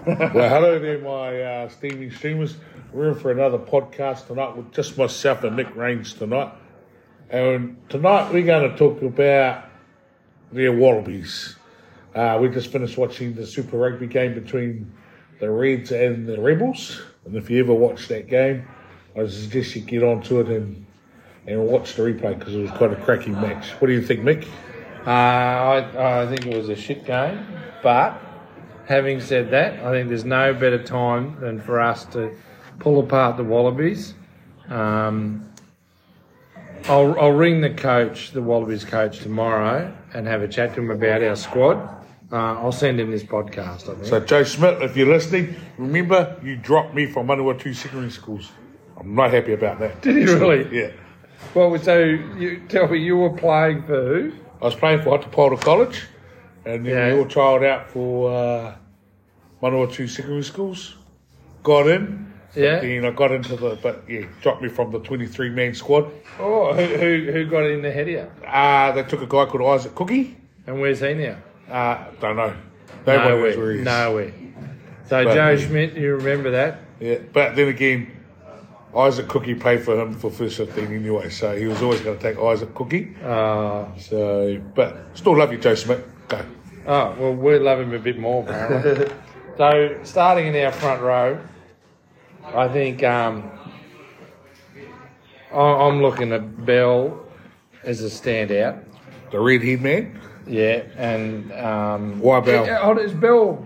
Well, hello there, my steaming streamers. We're in for another podcast tonight with just myself and Nick Rains tonight. And tonight we're going to talk about the Wallabies. We just finished watching the Super Rugby game between the Reds and the Rebels. And if you ever watched that game, I suggest you get onto it and watch the replay because it was quite a cracking match. What do you think, Mick? I think it was a shit game, but having said that, I think there's no better time than for us to pull apart the Wallabies. I'll ring the Wallabies coach tomorrow and have a chat to him about our squad. I'll send him this podcast, I think. So, Joe Smith, if you're listening, remember you dropped me from Manawatu secondary schools. I'm not happy about that. Did you really? Yeah. Well, so you tell me you were playing for who? I was playing for Hatapolta College, and then we all trialled out for Manawatu secondary schools. Got in. Yeah. Then I got into dropped me from the 23-man squad. Oh, who got in ahead of you? They took a guy called Isaac Cookie. And where's he now? Don't know. Nobody knows where he is. Nowhere. So Joe Schmidt, you remember that? Yeah, but then again, Isaac Cookie played for him for first 15 anyway, so he was always going to take Isaac Cookie. But still love you, Joe Smith. Go. Oh, well, we love him a bit more, apparently. So, starting in our front row, I think I'm looking at Bell as a standout. The red-haired man? Yeah, and... Why Bell? Is Bell...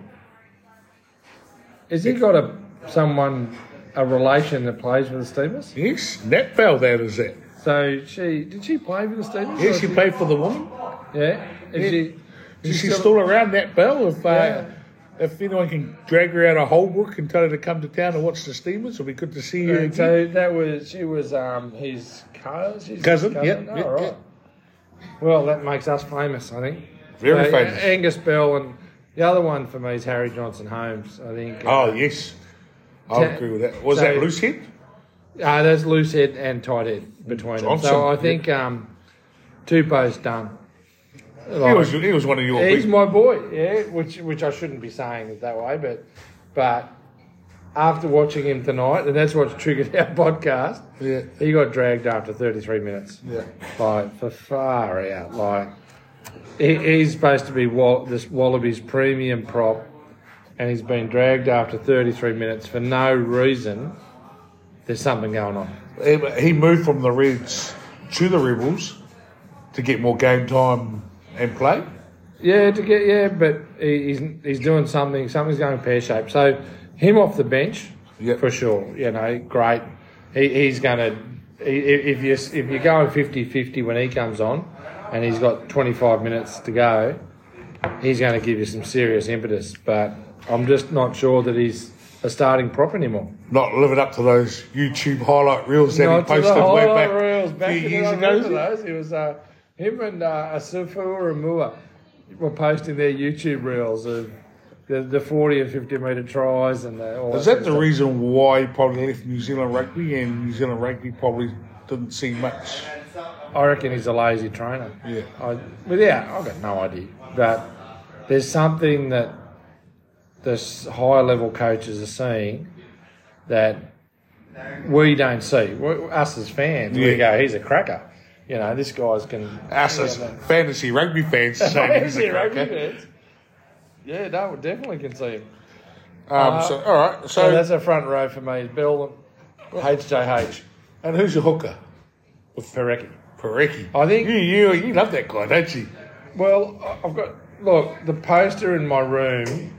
Has he got a relation that plays for the Steamers? Yes, Nat Bell, that is it. So, did she play for the Steamers? Yes, she played for the woman. Yeah? Is she still around, Nat Bell? If anyone can drag her out of Holbrook and tell her to come to town and watch the Steamers, it'll be good to see her. So she was his cousin. Yeah. Oh, right. Yeah. Well, that makes us famous, I think. Very famous. Angus Bell, and the other one for me is Harry Johnson Holmes, I think. Oh, yes. I agree with that. Was that Loosehead? There's Loosehead and Tighthead between them. So I think Tupou's done. Like, he was one of your He's my boy, yeah, which I shouldn't be saying it that way, but after watching him tonight, and that's what's triggered our podcast, he got dragged after 33 minutes. Yeah. Like, for far out. Like, he's supposed to be this Wallabies premium prop, and he's been dragged after 33 minutes for no reason. There's something going on. He moved from the Reds to the Rebels to get more game time and play? But he's doing something. Something's going pear-shaped. So him off the bench, for sure. Great. He's going to... If you're going 50-50 when he comes on and he's got 25 minutes to go, he's going to give you some serious impetus. But I'm just not sure that he's a starting prop anymore. Not living up to those YouTube highlight reels that he posted way back a few years ago. Those. It was... him and Asufu Ramua were posting their YouTube reels of the 40 and 50 metre tries and all. Is that the reason why he probably left New Zealand Rugby and New Zealand Rugby probably didn't see much? I reckon he's a lazy trainer. Yeah. I've got no idea. But there's something that the higher level coaches are seeing that we don't see. Us as fans, we go, he's a cracker. This guy's can... Us as fantasy rugby fans saying he's a cracker. Yeah, no, definitely can see him. All right. So that's a front row for me. Bill, HJH. And who's your hooker? Parecki. I think... You love that guy, don't you? Well, I've got... Look, the poster in my room...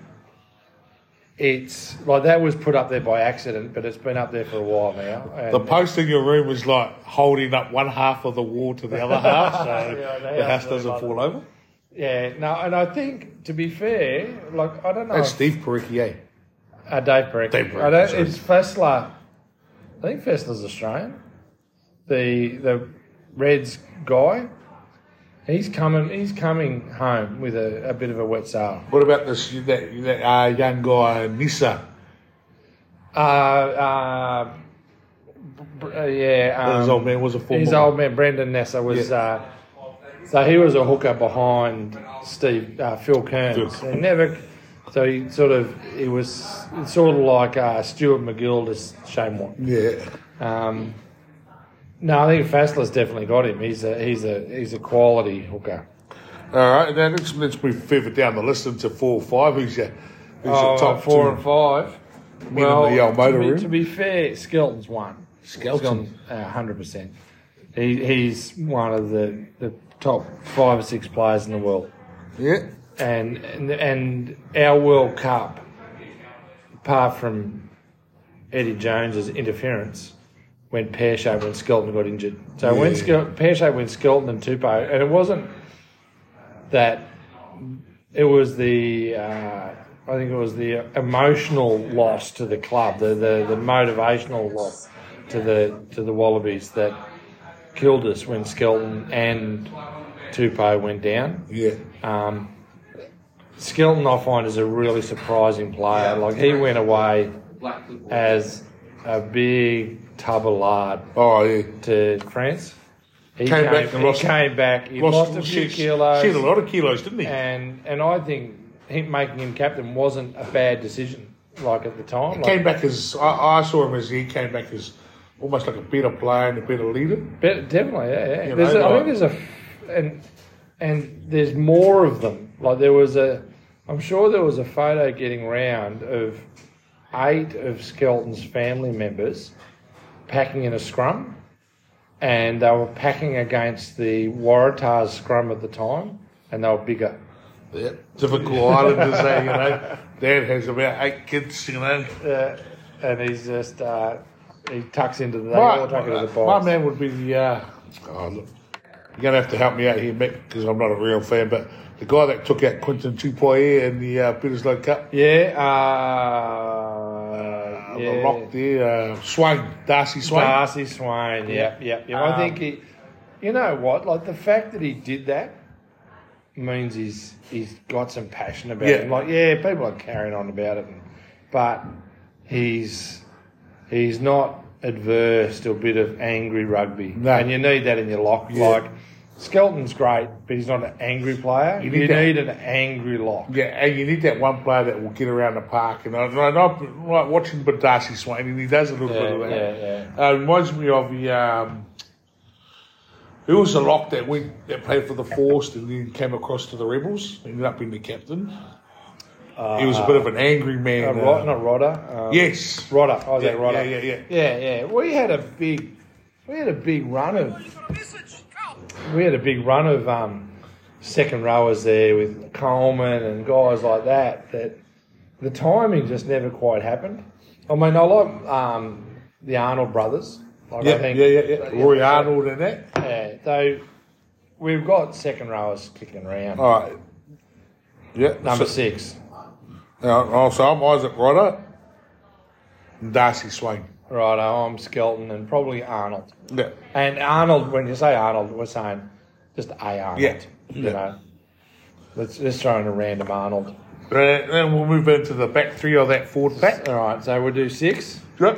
It's like that was put up there by accident, but it's been up there for a while now. The post in your room was like holding up one half of the wall to the other half, so the house doesn't fall over. Yeah, no, and I think, to be fair, like, I don't know. That's Steve Parecki, eh? Dave Parecki. It's Fessler. I think Fessler's Australian. The Reds guy. He's coming home with a bit of a wet sail. What about that young guy, Nissa? His old man was a former... His old man, Brendan Nessa, was... So he was a hooker behind Phil Kearns. He never So he was sort of like Stuart McGill to Shane Watt. Yeah. No, I think Fassler's definitely got him. He's a quality hooker. All right, now let's move further down the list into 4 or 5. Who's your top 4 and 5? Well, in the old motor room? To be fair, Skelton's one. Skelton? 100%. He's one of the top 5 or 6 players in the world. Yeah. And our World Cup, apart from Eddie Jones's interference, went pear-shaped when Skelton got injured. So when pear-shaped when Skelton and Tupou, and it wasn't that, it was the I think it was the emotional loss to the club, the motivational loss to the Wallabies that killed us when Skelton and Tupou went down. Yeah. Skelton, I find, is a really surprising player. Like, he went away as a big tub of lard to France. He came back. He lost a few kilos. She had a lot of kilos, didn't he? And I think making him captain wasn't a bad decision, like, at the time. He came back as, I saw him as he came back as almost like a better player and a better leader. Definitely, yeah. And there's more of them. Like, I'm sure there was a photo getting round of 8 of Skelton's family members packing in a scrum, and they were packing against the Waratahs scrum at the time, and they were bigger. Yeah, typical Islanders, you know. Dad has about 8 kids, you know. And he's just, he tucks into the box. My man would be the, look, you're going to have to help me out here, Mick, because I'm not a real fan, but the guy that took out Quinton Tupoia in the Peterslow Cup. Yeah, the lock there, Darcy Swain. Darcy Swain, yeah. I think he, you know what, like, the fact that he did that means he's got some passion about it. Like, people are carrying on about it, but he's not adverse to a bit of angry rugby. No. And you need that in your lock. Yeah. Like, Skelton's great, but he's not an angry player. You need an angry lock. Yeah, and you need that one player that will get around the park. And I like watching a bit of Darcy Swain, and he does a little bit of that. Yeah. Reminds me of the... who was the lock that played for the Force and then came across to the Rebels, ended up being the captain? He was a bit of an angry man. Not Rodder. Yes. Rodder. I was at Rodder. Yeah. We had a big run of second rowers there with Coleman and guys like that. That the timing just never quite happened. I mean, I like the Arnold brothers. Like, I think, Roy Arnold and that. Yeah. So we've got second rowers kicking around. All right. Yeah. Number 6. So I'm Isaac Rodder and Darcy Swain. Right, I'm Skelton and probably Arnold. Yeah. And Arnold, when you say Arnold, we're saying just a Arnold. Yeah. You know. Let's throw in a random Arnold. Then we'll move into the back 3 of that forward pack. All right, so we'll do 6. Yep.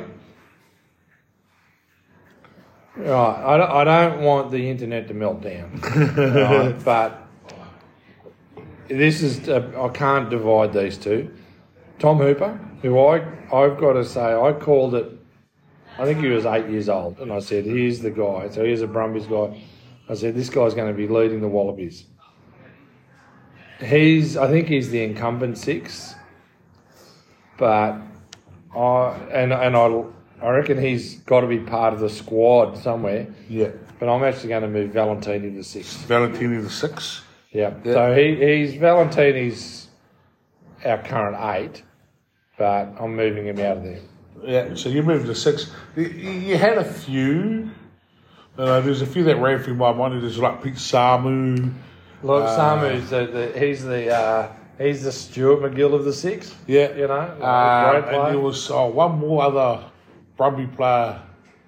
Right, I don't want the internet to melt down. Right, but this is, I can't divide these two. Tom Hooper, who I've got to say, I called it, I think he was 8 years old, and I said, here's the guy. So here's a Brumbies guy. I said, this guy's going to be leading the Wallabies. I think he's the incumbent 6, but I reckon he's got to be part of the squad somewhere. Yeah. But I'm actually going to move Valentini to 6. Valentini to 6? Yeah. So he's Valentini's our current 8, but I'm moving him out of there. Yeah, so you moved to 6. You had a few. There's a few that ran through my mind. There's like Pete Samu. Look, Samu's he's the Stuart McGill of the 6. Yeah. You know, great player. And there was one more other Brumby player.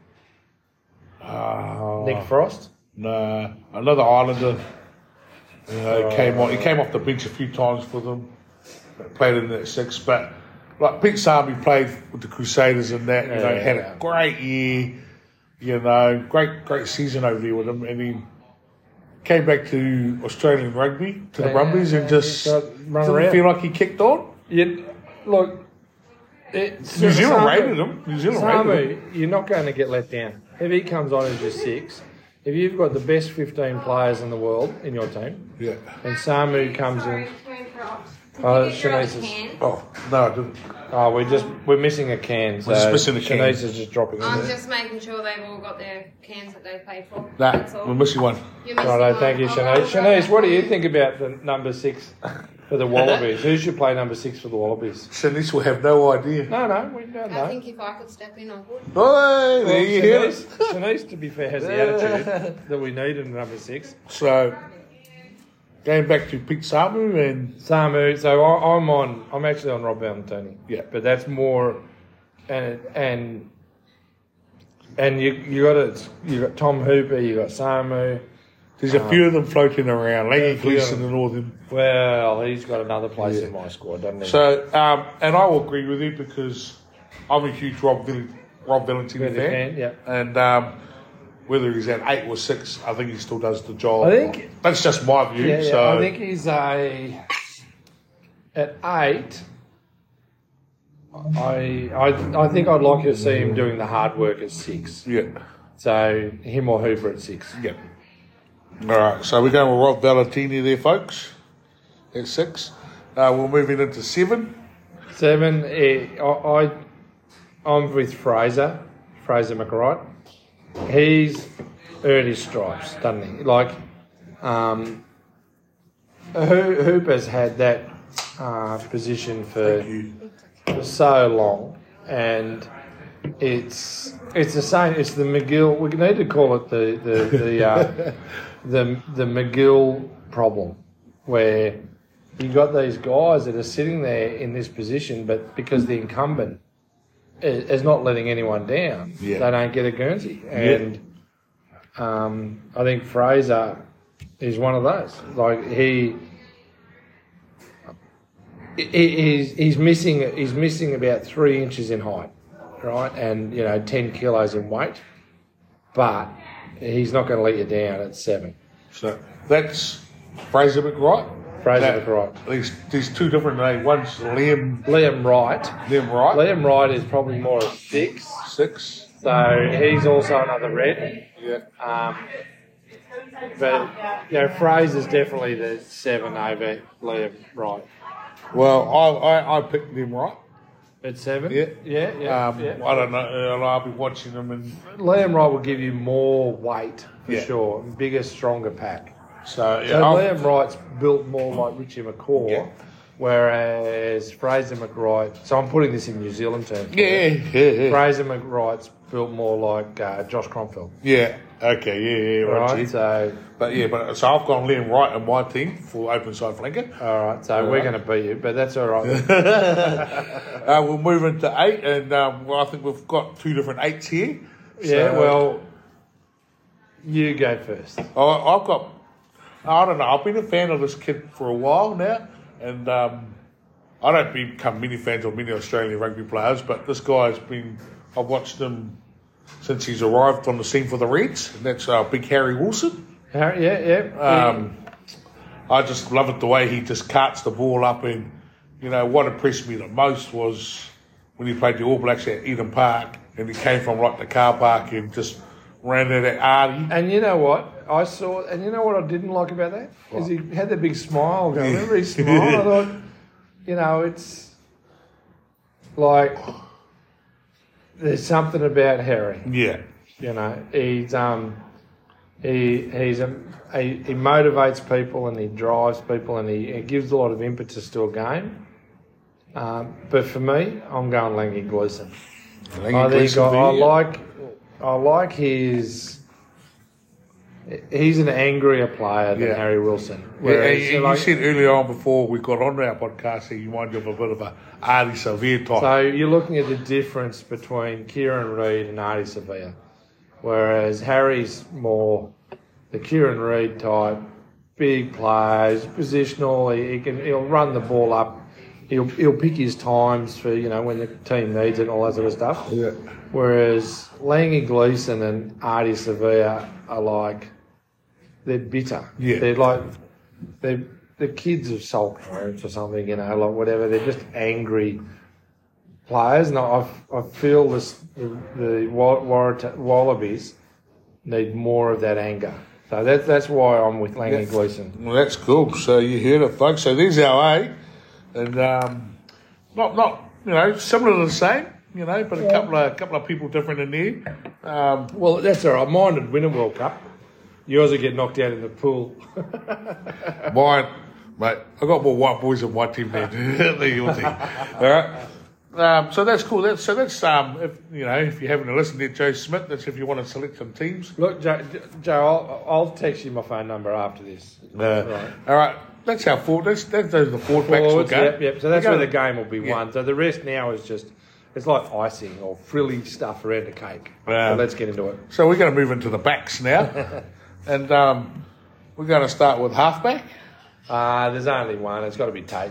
Nick Frost? No, another Islander. Came on. He came off the bench a few times for them. Played in that 6, but like Pete Samu played with the Crusaders and that. Had a great year. Great season over there with them, and he came back to Australian rugby, to the Brumbies, and just didn't feel like he kicked on. Look, New Zealand rated him. New Zealand rated him. You're not going to get let down. If he comes on as your 6, if you've got the best 15 players in the world in your team, and Samu comes in. Shanice Oh, no, I didn't. Oh, we're missing a can. So we're just missing a can. Shanice is just dropping I'm in there. just making sure they've all got their cans that they paid for. Nah, That's all. we're missing one. You're missing Righto, one. thank you, Shanice. Shanice, what do you think about the number 6 for the Wallabies? Who should play number 6 for the Wallabies? Shanice will have no idea. No, we don't know. I think if I could step in, I would. Oh, there you hear it. Shanice, to be fair, has the attitude that we need in number 6. So, going back to Pete Samu and Samu, so I'm actually on Rob Valentini. Yeah. But that's more, and you got Tom Hooper, you got Samu. there's a few of them floating around, Langy Gleeson and all them. Well, he's got another place in my squad, doesn't he? So, and I will agree with you because I'm a huge Rob Valentini fan. Yeah. And whether he's at 8 or 6, I think he still does the job. I think that's just my view. Yeah, So I think he's at 8. I think I'd like to see him doing the hard work at 6. yeah, So him or Hooper at 6. yeah. All right, so we're going with Rob Valentini there, folks. At 6, we're moving into 7. 7. I'm with Fraser McRight. He's earned his stripes, doesn't he? Like, Hooper's had that position for so long, and it's the same. It's the McGill. We need to call it the McGill problem, where you got these guys that are sitting there in this position, but because the incumbent is not letting anyone down, they don't get a Guernsey. And I think Fraser is one of those. Like he's missing about 3 inches in height, right, and 10 kilos in weight, but he's not going to let you down at 7. So that's Fraser McRight. McRight. There's 2 different names. One's Liam Wright. Liam Wright is probably more a 6. 6. So he's also another red. Yeah. But Fraser's definitely the 7 over Liam Wright. Well, I picked Liam Wright. At 7? Yeah. Yeah. I don't know. I'll be watching him. And Liam Wright will give you more weight, for sure. Bigger, stronger pack. So Liam Wright's built more like Richie McCaw, whereas Fraser McRight... So I'm putting this in New Zealand terms. Yeah. Fraser McRight's built more like Josh Cromfeld. Yeah. Okay. Yeah. Right. So I've gone Liam Wright on my team for open side flanker. All right. So we're going to beat you, but that's all right. We'll move into 8, and I think we've got 2 different 8s here. Well, you go first. I don't know. I've been a fan of this kid for a while now, and I don't become many fans of many Australian rugby players, but this guy's been. I've watched him since he's arrived on the scene for the Reds, and that's Big Harry Wilson. Yeah. I just love it the way he just carts the ball up, and what impressed me the most was when he played the All Blacks at Eden Park, and he came from like the car park and just ran at that Artie. And you know what? I saw, and you know what I didn't like about that? Is he had that big smile going. Remember his smile? I thought, it's like there's something about Harry. Yeah. He's he motivates people and he drives people and he gives a lot of impetus to a game. But for me, I'm going Langy Gleeson. I like his. He's an angrier player than Harry Wilson. You said earlier on before we got on our podcast that you might have a bit of a Artie Sevilla type. So you're looking at the difference between Kieran Reid and Artie Sevilla, whereas Harry's more the Kieran Reid type, big players, positional. He'll run the ball up. He'll pick his times for when the team needs it and all that sort of stuff. Yeah. Whereas Langy Gleeson and Artie Sevilla are like they're bitter. Yeah. They're like the kids of Salt parents or something, you know, like whatever. They're just angry players, and I feel the Wallabies need more of that anger. So that's why I'm with Langley Gleeson. Well, that's cool. So you heard it, folks. So there's our A, and not you know, similar to the same, you know, but a couple of people different in there. Well, that's all right. Mine would win a World Cup. Yours would get knocked out in the pool. Mine, mate, I got more white boys on my team than your team. All right. So that's cool. That's if you know, if you're having to listen to Joe Smith, that's if you want to select some teams. Look, Joe, I'll text you my phone number after this. Right. All right. That's how those are the forward backs will go. Yep. So that's where the game will be won. So the rest now is just, it's like icing or frilly stuff around the cake. So let's get into it. So we're going to move into the backs now. And we're going to start with halfback. There's only one. It's got to be Tate.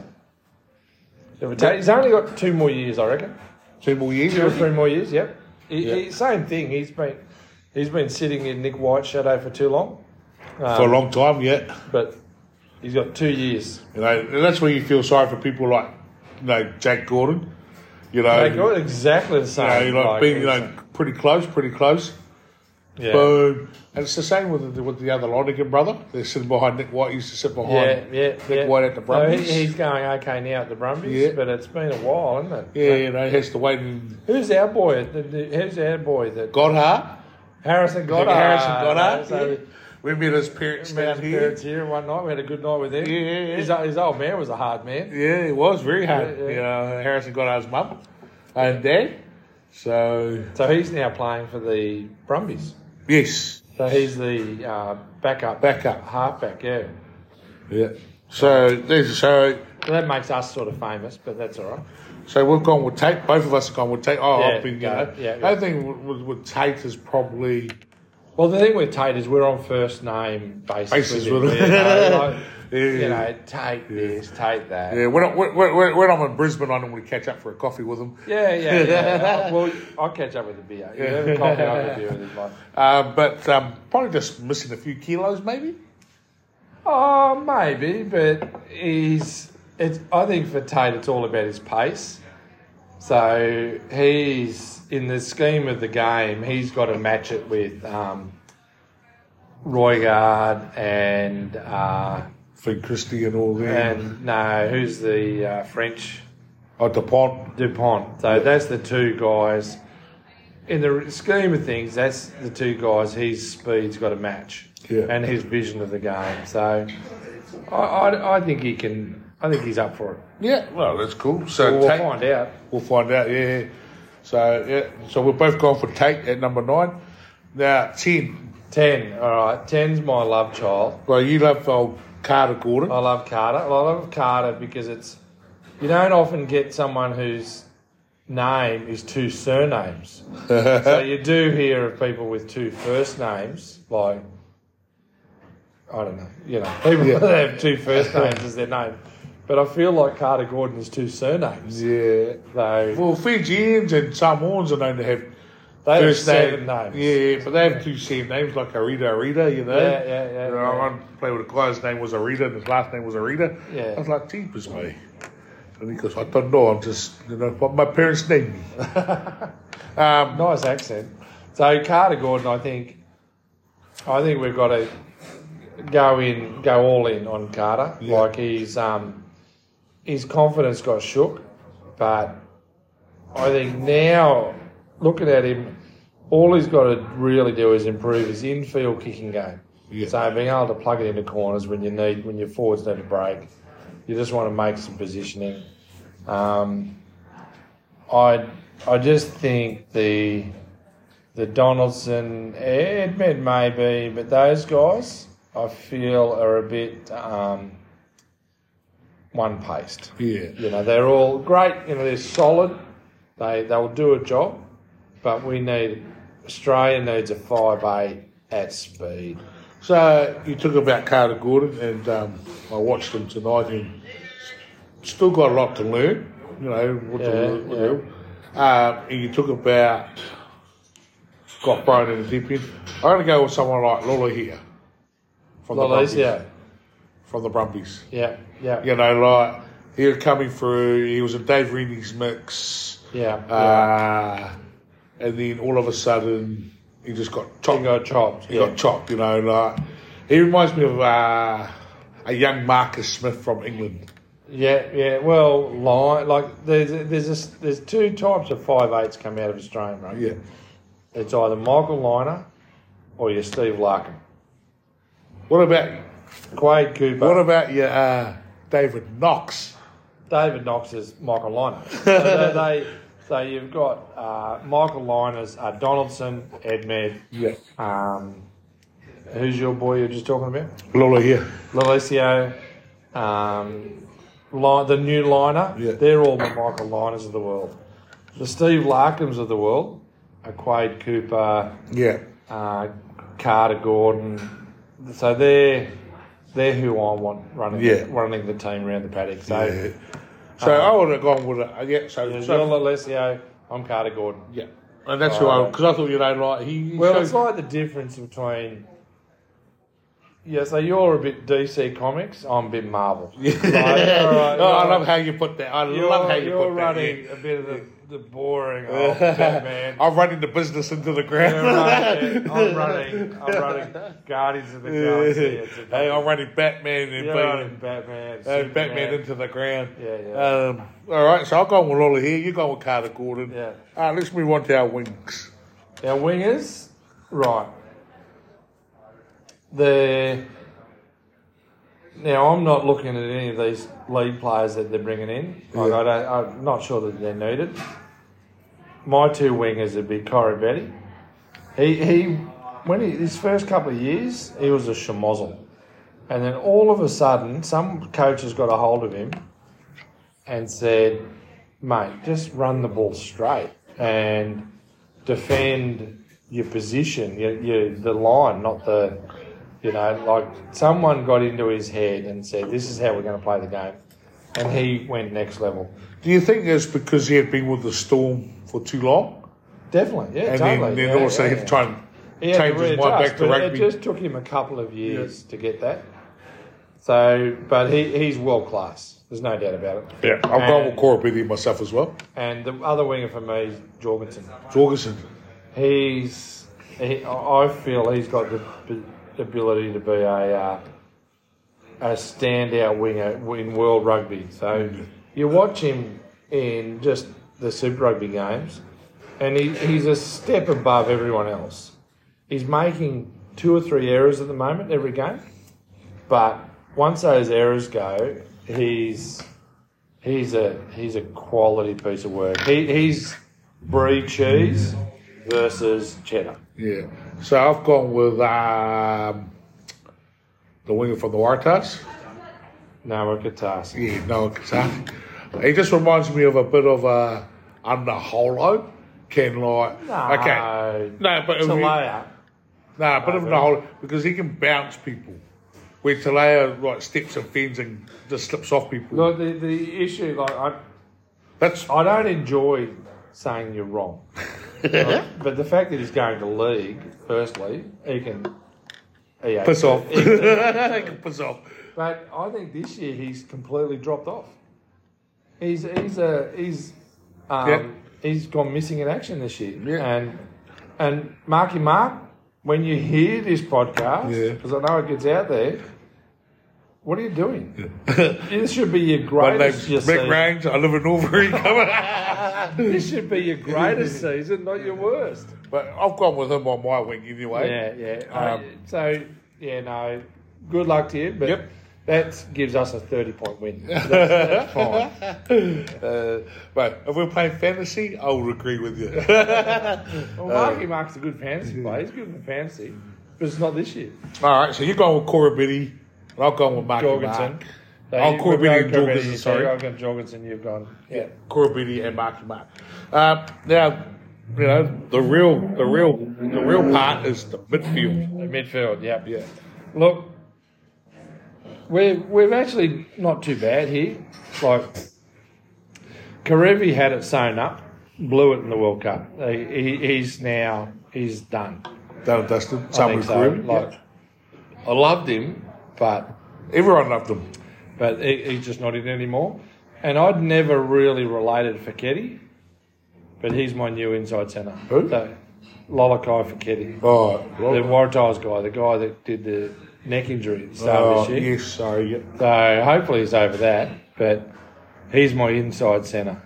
He's only got 2 more years, I reckon. 2 more years? 2 or 3 more years, yep. Same thing. He's been sitting in Nick White's shadow for too long. For a long time, yeah. But he's got 2 years. You know, and that's where you feel sorry for people like, you know, Jake Gordon. You know, Jake Gordon, exactly the same. You know, like being, you know, pretty close. Yeah. Boom. And it's the same with the other Lonergan brother. They're sitting behind Nick White. He used to sit behind Nick White at the Brumbies. So he's going okay now at the Brumbies, but it's been a while, hasn't it? Yeah, you know, he has to wait. Who's our boy? Who's our boy? Goddard. Harrison Goddard. So we met his parents down here. One night. We had a good night with him. Yeah. His old man was a hard man. Yeah, he was very hard. Yeah. You know, Harrison Goddard's mum and dad. So he's now playing for the Brumbies. Yes. So he's the backup halfback, yeah. Yeah. So that makes us sort of famous, but that's all right. So we've gone with Tate. Both of us have gone with Tate. I've been, I think with Tate is probably. Well, the thing with Tate is we're on first name basis with him. You know, Tate this, Tate that. Yeah, when I'm in Brisbane, I normally catch up for a coffee with him. Yeah. Well, I'll catch up with a beer. You have a coffee, I'll have a beer with him. But probably just missing a few kilos, maybe. Oh, maybe, but I think for Tate, it's all about his pace. So he's, in the scheme of the game, he's got to match it with Roigard and Fink Christie and all that. And no, who's the French? Oh, Dupont. So that's the 2 guys. In the scheme of things, that's the 2 guys his speed's got to match. Yeah. And his vision of the game. So I think he can. I think he's up for it. Yeah, well, that's cool. So we'll find out. We'll find out, yeah. So we've both gone for Tate at number 9. Now, 10. 10, all right. 10's my love child. Well, you love old Carter Gordon. I love Carter. I love Carter because you don't often get someone whose name is 2 surnames. So you do hear of people with 2 first names, like, I don't know, you know, people that have 2 first names as their name. But I feel like Carter Gordon is 2 surnames. Yeah. Well, Fijians and Samoans are known to have they have 7 names. Yeah, but they have 2 same names like Arita, you know. Yeah. You know, I played with a guy, his name was Arita and his last name was Arita. Yeah. I was like, jeepers, mate. And he goes, I don't know, I'm just, you know, what my parents named me. Nice accent. So Carter Gordon, I think we've got to go all in on Carter. Yeah. Like his confidence got shook, but I think now, looking at him, all he's got to really do is improve his infield kicking game. Yeah. So being able to plug it into corners when your forwards need a break, you just want to make some positioning. I just think the Donaldson, Edmed maybe, but those guys I feel are a bit one-paced. Yeah. You know, they're all great. You know, they're solid. They'll do a job, but Australia needs a 5'8" at speed. So you talk about Carter Gordon, and I watched him tonight, and still got a lot to learn. You know, and you talk about got thrown in the deep end. I'm going to go with someone like Lola here. Lolesio. from the Brumbies. Yeah, yeah. You know, like, he was coming through, he was in Dave Rennie's mix. Yeah. And then all of a sudden, he just got chopped. He got chopped. He got chopped, you know, like, he reminds me of a young Marcus Smith from England. Yeah. Well, there's two types of 5'8" come out of Australia, right? Yeah. It's either Michael Liner or your Steve Larkham. What about Quade Cooper? What about your David Knox? David Knox is Michael Liner. So you've got Michael Liners, Donaldson, Edmed. Yeah. Who's your boy you're just talking about? Lola here. Lalicio, the new liner. Yeah. They're all the Michael Liners of the world. The Steve Larkhams of the world are Quade Cooper, Yeah. Carter Gordon. So they're who I want running the team around the paddock. So Yeah. So I would have gone with it. So you're Lalicio, I'm Carter Gordon. yeah. And that's who because I thought, you know, like, he Well, showed, it's like the difference between. Yeah, so you're a bit DC Comics, I'm a bit Marvel. Yeah. Right, I love how you put that. I love how you you're put that. running Yeah. a bit of the boring Batman. I'm running the business into the ground. I'm running Guardians of the Galaxy. Hey, I'm running Batman and You're running Batman. Batman into the ground. Yeah. All right, so I'll go with Lola here. You go with Carter Gordon. Yeah. Let's move on to our wings. Our wingers, right. Now, I'm not looking at any of these lead players that they're bringing in. Like, I'm not sure that they're needed. My two wingers would be Corey Betty. His first couple of years, he was a schmozzle. And then all of a sudden, some coach has got a hold of him and said, mate, just run the ball straight and defend your position, the line, not the... You know, like, someone got into his head and said, this is how we're going to play the game. And he went next level. Do you think it's because he had been with the Storm for too long? Definitely, yeah, and totally. then also he had to try and change his mind back to rugby. It just took him a couple of years to get that. So, but he's world class. There's no doubt about it. Yeah, I've gone with Cora Biddy myself as well. And the other winger for me is Jorgensen. I feel he's got the ability to be a standout winger in world rugby. So you watch him in just the Super Rugby games, and he's a step above everyone else. He's making 2 or 3 errors at the moment every game, but once those errors go, he's a quality piece of work. He's brie cheese versus cheddar. Yeah. So I've gone with the winger from the Waratahs. Noah Katasi. Yeah, Noah Katasi. He just reminds me of a bit of under Holo. No, but Talaya. But of the Holo, because he can bounce people. Where Talaya like steps and fends and just slips off people. Look, the issue, like I don't enjoy saying you're wrong. But the fact that he's going to league, firstly, he can piss off. He can piss off. But I think this year he's completely dropped off. He's gone missing in action this year. Yeah. And Marky Mark, when you hear this podcast, because I know it gets out there, what are you doing? This should be your greatest. My name's Mick Range. I live in Albury. This should be your greatest season, not your worst. But I've gone with him on my wing anyway. Yeah. Good luck to you. But that gives us a 30-point win. That's fine. But if we're playing fantasy, I would agree with you. Well, Marky Mark's a good fantasy player. He's good for fantasy, but it's not this year. All right, so you're going with Cora Biddy, and I've gone with Marky Mark. So Cora Biddy and Jorgensen, sorry. I've got Jorgensen, you've gone. Yeah. Cora Biddy and Marky Mark. Now, you know, the real part is the midfield. The midfield, Yeah. Look, we've actually not too bad here. Like, Karevi had it sewn up, blew it in the World Cup. He's done. Done and dusted. I think so. I loved him, but Everyone loved him. But he's just not in anymore. And I'd never really related Feketi, but he's my new inside centre. Who? So, Lolakai Feketi. Oh, The Waratahs guy, the guy that did the neck injury at the start of this year. yes, sorry. Yeah. So hopefully he's over that, but he's my inside centre.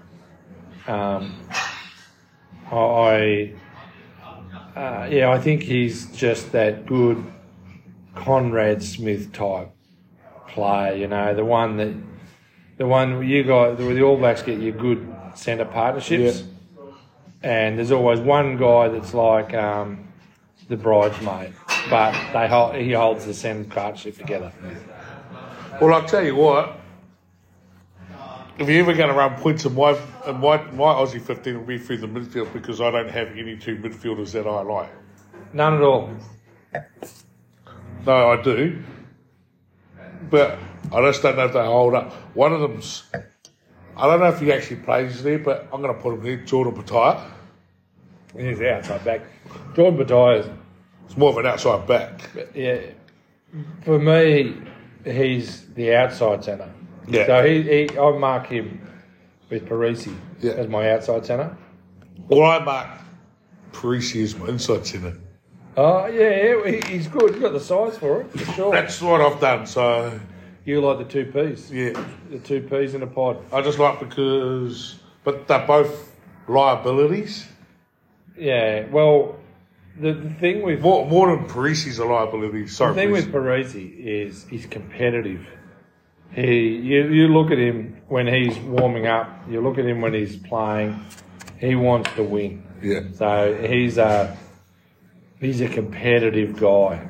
I think he's just that good Conrad Smith type player. You know, the one you got, the All Blacks get your good centre partnerships, and there's always one guy that's like the bridesmaid, but he holds the centre partnership together. Well, I'll tell you what. If you're ever going to run points in my Aussie 15 will be through the midfield because I don't have any two midfielders that I like. None at all. No, I do. But I just don't know if they hold up. One of them's, I don't know if he actually plays there, but I'm going to put him there, Jordan Petaia. He's outside back. Jordan Petaia It's more of an outside back. yeah, for me, he's the outside centre. Yeah. So I mark him with Parisi as my outside centre. Well, I mark Parisi as my inside centre. Oh, yeah, he's good. He's got the size for it, for sure. That's what I've done, so... You like the two Ps? Yeah. The two Ps in a pod. I just like because... But they're both liabilities. Yeah, well, the thing with... More than Parisi's a liability. Sorry, the thing with Parisi is he's competitive. You look at him when he's warming up. You look at him when he's playing. He wants to win. Yeah. So he's a competitive guy.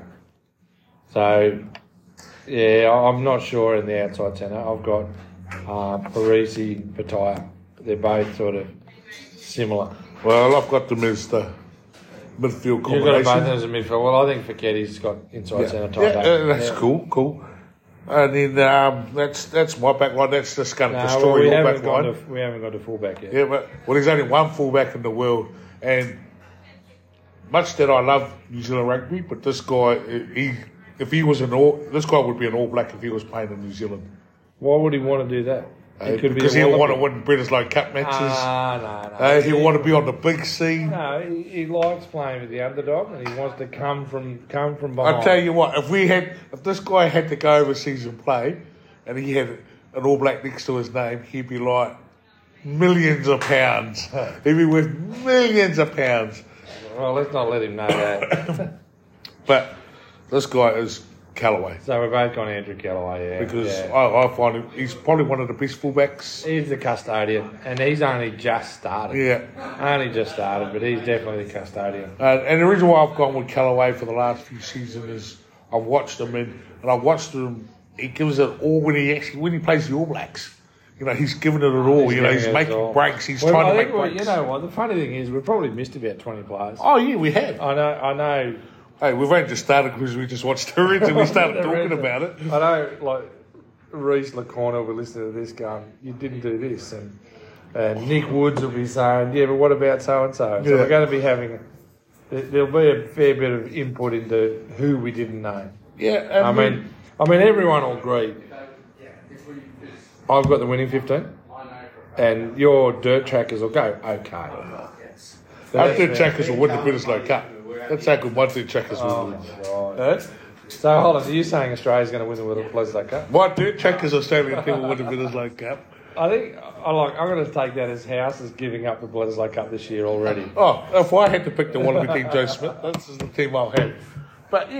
So yeah, I'm not sure in the outside centre. I've got Parisi, Petaia. They're both sort of similar. Well, I've got them as the midfield combination. You've got them both as a midfield. Well, I think Feketi's got inside centre type. That's cool. And then that's my back line. That's just going to destroy your back line. We haven't got a fullback yet. Yeah, but there's only one fullback in the world, and much that I love New Zealand rugby, but this guy, this guy would be an All Black if he was playing in New Zealand. Why would he want to do that? Because he'll want to win Bledisloe Cup matches. No. He'll want to be on the big scene. No, he likes playing with the underdog, and he wants to come from behind. I tell you what, if this guy had to go overseas and play, and he had an All Black next to his name, he'd be like millions of pounds. He'd be worth millions of pounds. Well, let's not let him know that. But this guy is Callaway. So we're both gone Andrew Callaway, yeah. Because I find him, he's probably one of the best fullbacks. He's the custodian, and he's only just started. Yeah. Only just started, but he's definitely the custodian. And the reason why I've gone with Callaway for the last few seasons is I've watched him, and I've watched him, he gives it all when he plays the All Blacks. You know, he's giving it all. He's making breaks. He's trying to make breaks. You know what? The funny thing is, we've probably missed about 20 players. Oh, yeah, we have. I know. Hey, we've only just started because we just watched the Reds and we started talking about it. I know, like, Reece LaCorne will be listening to this going, you didn't do this. And Nick Woods will be saying, yeah, but what about so-and-so? So we're going to be there'll be a fair bit of input into who we didn't know. Yeah. I mean, everyone will agree. I've got the winning 15, and your dirt trackers will go, okay. Our dirt trackers will win the Bledisloe Cup. That's how good my dirt trackers will win. So, hold on, are you saying Australia's going to win the Bledisloe Cup? My dirt trackers Australian team will win the Bledisloe Cup. I think, I'm going to take that as House is giving up the Bledisloe Cup this year already. Oh, if I had to pick the Wallaby team, Joe Smith, this is the team I'll have. But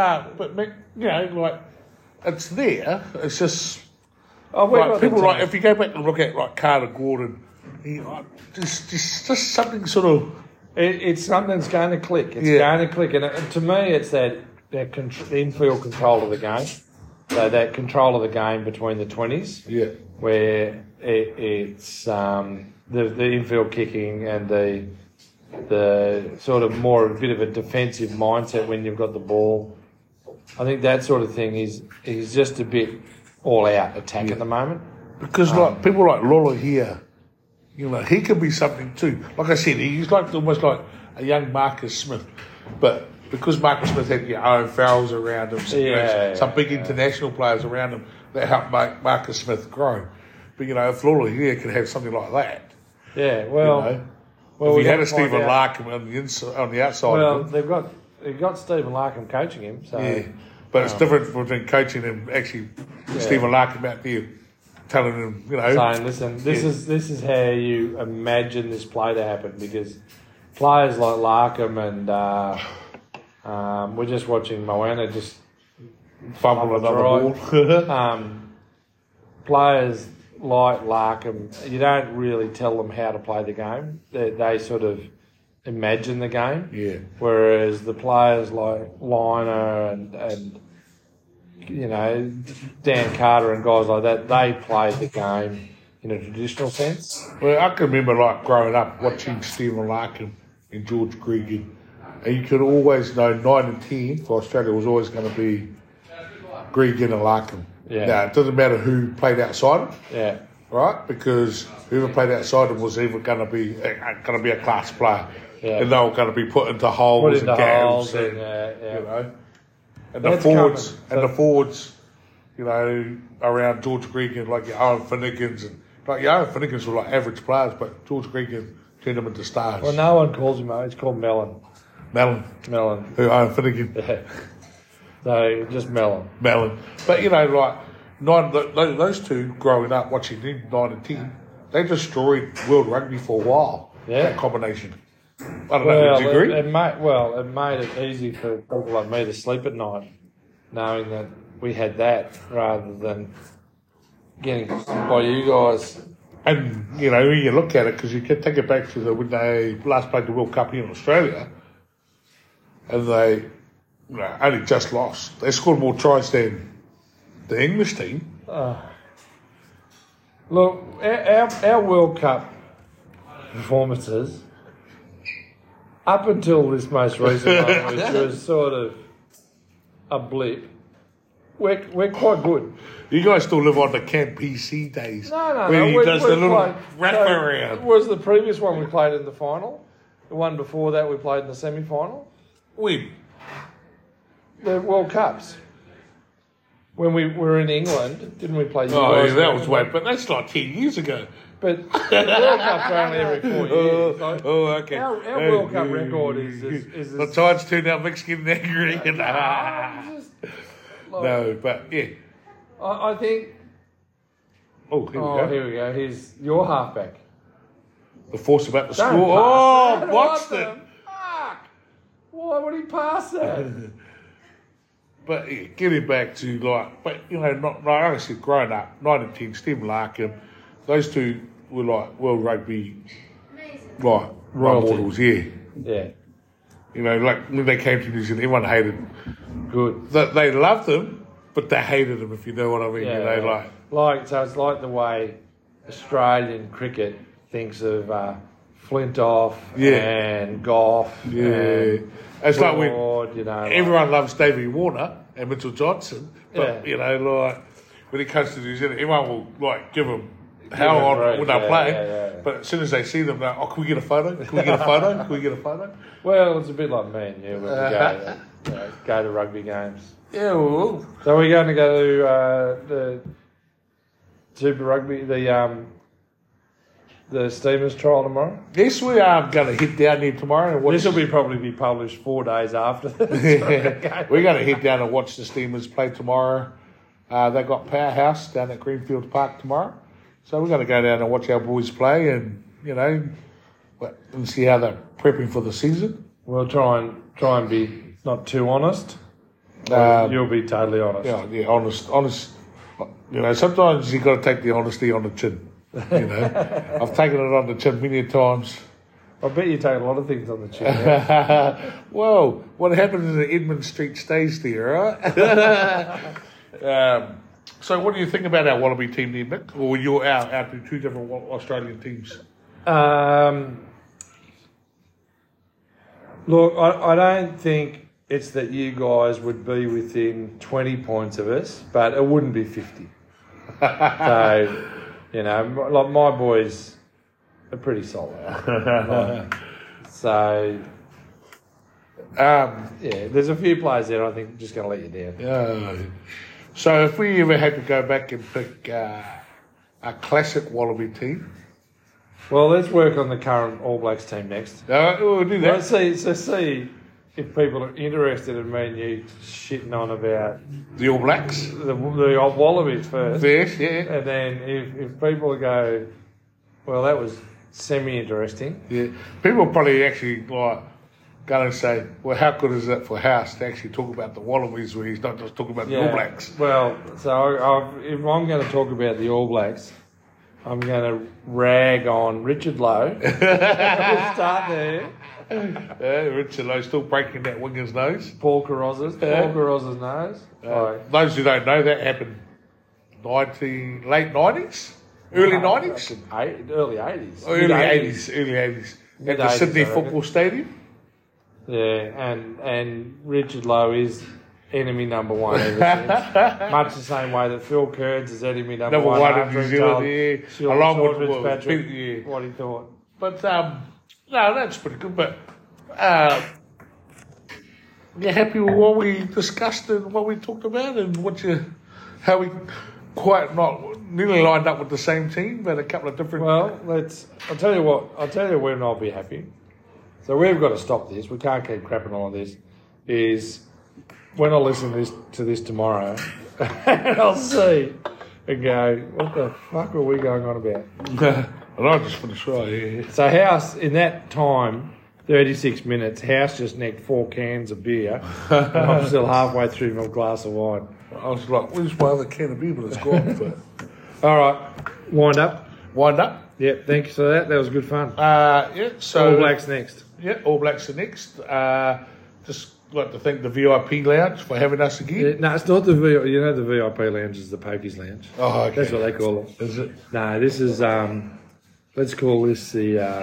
it's there. It's just... if you go back and look at Carter Gordon, just something sort of... It's something that's going to click. It's going to click. And to me, it's that infield control of the game. So that control of the game between the 20s. Yeah. Where it's the infield kicking and the sort of more a bit of a defensive mindset when you've got the ball. I think that sort of thing is just a bit all-out attack at the moment. Because people like Lola here, he can be something too. Like I said, he's almost like a young Marcus Smith. But because Marcus Smith had your Owen Farrells around him, some big international players around him that helped make Marcus Smith grow. But, if Lolohea could have something like that. Yeah, well... Well, if he had a Stephen Larkham on the outside. Well, they've got Stephen Larkham coaching him. So, yeah, but it's different between coaching and actually Stephen Larkham out there telling him, saying, listen, this is how you imagine this play to happen, because players like Larkham and we're just watching Moana just fumble another ball. Players like Larkham, you don't really tell them how to play the game. They sort of imagine the game. Yeah. Whereas the players like Liner and Dan Carter and guys like that, they play the game in a traditional sense. Well, I can remember growing up watching Stephen Larkham and George Gregan, and you could always know 9 and 10 for Australia was always going to be Gregan and Larkham. Yeah. Now, it doesn't matter who played outside him. Yeah. Right? Because whoever played outside him was either going to be a class player. Yeah. And they were going to be put into holes and gaps. And the forwards, around George Gregan, like your Owen Finnegans. And your Owen Finnegans were average players, but George Gregan turned them into stars. Well, no one calls him, it's called Mellon. Mellon. Who, Owen Finnegan. Yeah. So, just Mellon. But, those two growing up, watching them 9 and 10, they destroyed world rugby for a while. Yeah. That combination. I don't know, do you agree? It made it easy for people like me to sleep at night, knowing that we had that rather than getting by you guys. And, when you look at it, because you can take it back to when they last played the World Cup here in Australia, and they only just lost. They scored more tries than the English team. Look, our World Cup performances, up until this most recent one, which was sort of a blip, we're quite good. You guys still live on the Camp PC days. No. Where he does the little wrap around. It was the previous one we played in the final. The one before that we played in the semi-final. When? The World Cups. When we were in England, didn't we play? That was way, but that's like 10 years ago. But the World Cups are only every 4 years. Okay. Our World Cup record is the tides turned out mixed getting angry. No, but yeah. I think. Here we go. Here's your halfback. The force about the score. Watched it. Fuck! Why would he pass that? But getting back to not honestly growing up, 9 and 10, Stephen Larkham, those two were world rugby, role models. Yeah. When they came to New Zealand, everyone hated them. Good. They loved them, but they hated them. If you know what I mean. So it's like the way Australian cricket thinks of Flintoff and Goff. Yeah. It's Ford, like when everyone loves Davey Warner and Mitchell Johnson, but when it comes to New Zealand, everyone will give them hell on when they're playing. Yeah. But as soon as they see them, they're can we get a photo? Can we get a photo? Can we get a photo? Well, it's a bit like me and you when we go to rugby games. Yeah. Well. So we're going to go to the Super Rugby, the Steamers trial tomorrow? Yes, we are going to head down there tomorrow. And watch. This will probably be published 4 days after this. We're going to head down and watch the Steamers play tomorrow. They've got Powerhouse down at Greenfield Park tomorrow. So we're going to go down and watch our boys play and, and see how they're prepping for the season. We'll try and be not too honest. You'll be totally honest. Yeah, honest. Sometimes you've got to take the honesty on the chin. I've taken it on the chin many times. I bet you take a lot of things on the chin. Yeah? Well, what happens in the Edmund Street stays there, right? So what do you think about our Wallaby team there, Mick? Or you're out to 2 different Australian teams? Look, I don't think it's that you guys would be within 20 points of us, but it wouldn't be 50. So... my boys are pretty solid. So, Yeah, there's a few players there I think just going to let you down. So if we ever had to go back and pick a classic Wallaby team, well, let's work on the current All Blacks team next. we'll do that. Let's see if people are interested in me and you shitting on about The All Blacks. the old Wallabies first. Yes, yeah. And then if people go, well, that was semi-interesting. Yeah. People probably actually like going to say, well, how good is it for House to actually talk about the Wallabies when he's not just talking about the All Blacks? Well, so if I'm going to talk about the All Blacks, I'm going to rag on Richard Lowe. We'll start there. Richard Lowe still breaking that winger's nose. Paul Carrozza's nose. Those who don't know, that happened late 90s? Early 90s? Early 80s. Early 80s. At the Sydney Football Stadium. Yeah, and Richard Lowe is enemy number one ever since. Much the same way that Phil Kearns is enemy number one in New Zealand, along with Fitzpatrick, what he thought. But no, that's pretty good. But you're happy with what we discussed and what we talked about and how we quite not nearly lined up with the same team, but a couple of different. Well, I'll tell you when I'll be happy. So we've got to stop this. We can't keep crapping on this. Is when I listen to this tomorrow, and I'll see and go, what the fuck were we going on about? And I just finished right. Yeah. So House in that time, 36 minutes, House just necked 4 cans of beer, and I'm still halfway through my glass of wine. I was like, where's my other can of beer? But it's gone. But all right, wind up. Yeah, thank you for that. That was good fun. So All Blacks next. Yeah, All Blacks are next. Just like to thank the VIP Lounge for having us again. Yeah, no, it's not the VIP. You know, the VIP Lounge is the Pokies Lounge. Oh, okay. That's what they call it. Is it? No, this is. Let's call this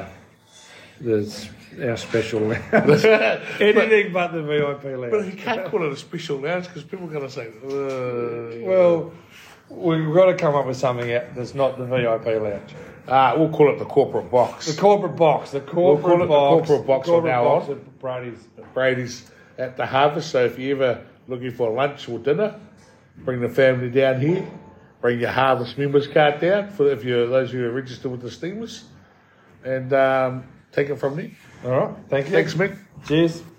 our special lounge. Anything but the VIP Lounge. But you can't call it a special lounge because people are going to say. Well, we've got to come up with something that's not the VIP Lounge. We'll call it the corporate box. The corporate box. The corporate box from now on. At Brady's. Brady's at the Harvest. So if you're ever looking for lunch or dinner, bring the family down here. Bring your Harvest members card down for those who are registered with the Steamers, and take it from there. All right. Thank you. Thanks, Mick. Cheers.